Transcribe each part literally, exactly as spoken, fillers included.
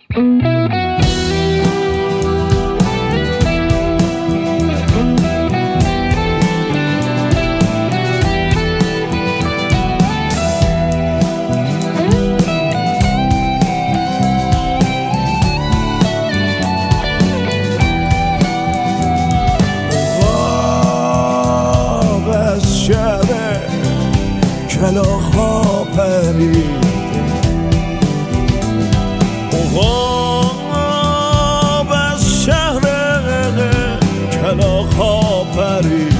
کلاغ‌ها پرید، عقاب از شهر کلاغ‌ها پرید.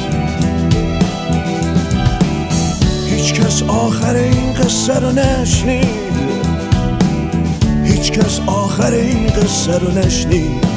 هیچ کس آخر این قصه رو نشنید، هیچ کس آخر این قصه رو نشنید.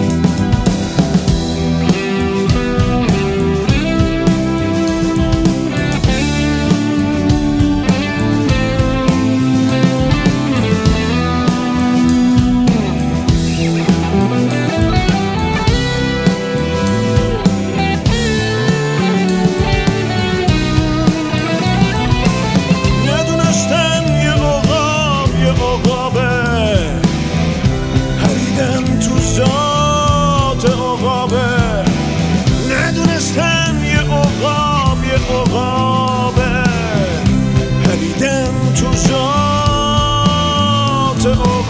ندونستن یه عقاب یه عقابه، پریدم تو ذات عقابه.